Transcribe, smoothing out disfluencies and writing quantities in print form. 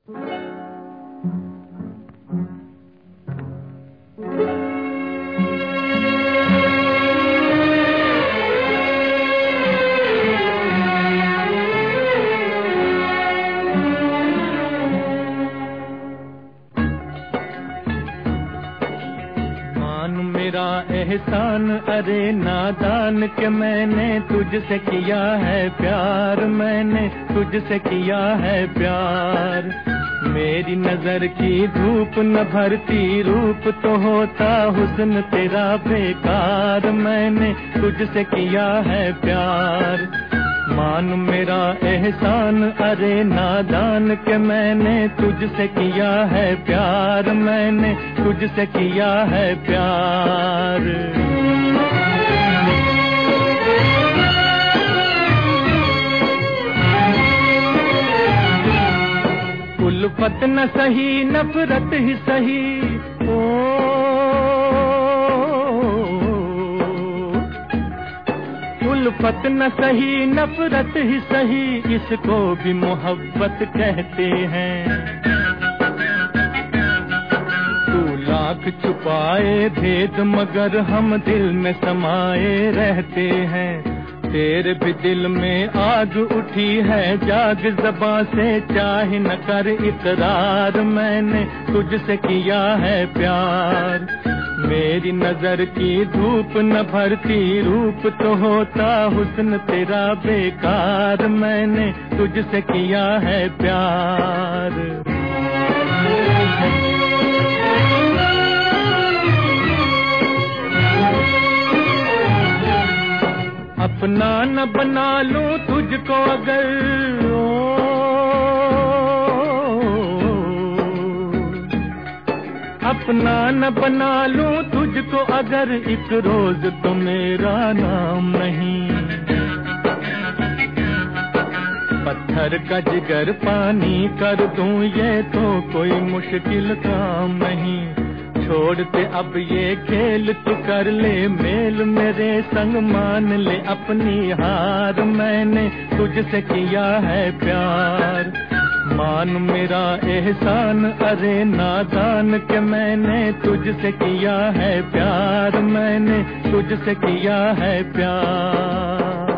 मेरा एहसान अरे नादान के मैंने तुझसे किया है प्यार, मैंने तुझसे किया है प्यार। मेरी नजर की धूप न भरती रूप तो होता हुस्न तेरा बेकार, मैंने तुझसे किया है प्यार। मान मेरा एहसान अरे नादान के मैंने तुझसे किया है प्यार, मैंने तुझसे किया है प्यार। उल्फत न सही नफरत ही सही, उल्फत न सही नफरत ही सही, इसको भी मोहब्बत कहते हैं। तू लाख छुपाए भेद मगर हम दिल में समाये रहते हैं। तेरे भी दिल में आग उठी है जाग ज़बां से चाहे न कर इकरार, मैंने तुझसे किया है प्यार। मेरी नजर की धूप न भरती रूप तो होता हुस्न तेरा बेकार, मैंने तुझसे किया है प्यार। अपना न बना लूं तुझको अगर, अपना न बना लूं तुझको अगर एक रोज तो मेरा नाम नहीं। पत्थर का जिगर पानी कर दूं ये तो कोई मुश्किल काम नहीं। छोड़ते अब ये खेल तू कर ले मेल मेरे संग मान ले अपनी हार, मैंने तुझसे किया है प्यार। मान मेरा एहसान अरे नादान के मैंने तुझसे किया है प्यार, मैंने तुझसे किया है प्यार।